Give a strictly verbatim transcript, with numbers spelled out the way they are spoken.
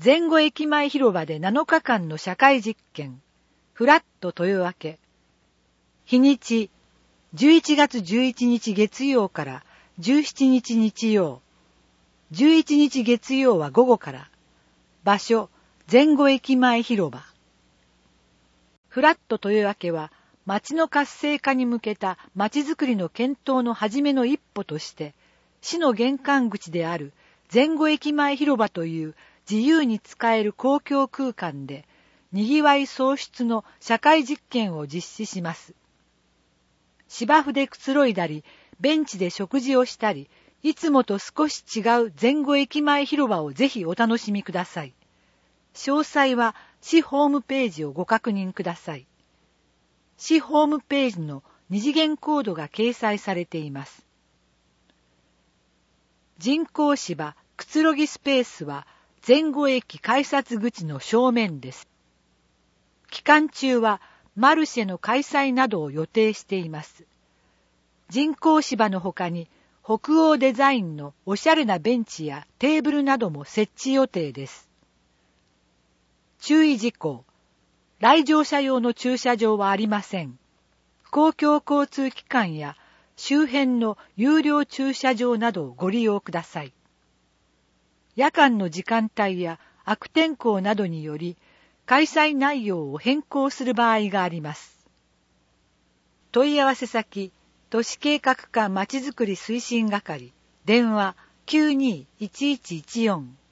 前後駅前広場でなのかかんの社会実験、フラット豊明。日にち、じゅういちがつじゅういちにち月曜からじゅうしちにち日曜。じゅういちにち月曜は午後から。場所、前後駅前広場。フラット豊明は、町の活性化に向けた町づくりの検討の初めの一歩として、市の玄関口である前後駅前広場という自由に使える公共空間で、にぎわい創出の社会実験を実施します。芝生でくつろいだり、ベンチで食事をしたり、いつもと少し違う前後駅前広場をぜひお楽しみください。詳細は市ホームページをご確認ください。市ホームページの二次元コードが掲載されています。人工芝くつろぎスペースは前後駅改札口の正面です。期間中はマルシェの開催などを予定しています。人工芝の他に北欧デザインのおしゃれなベンチやテーブルなども設置予定です。注意事項。来場者用の駐車場はありません。公共交通機関や周辺の有料駐車場などをご利用ください。夜間の時間帯や悪天候などにより開催内容を変更する場合があります。問い合わせ先、都市計画課まちづくり推進係、電話 きゅうにーいちいちいちよん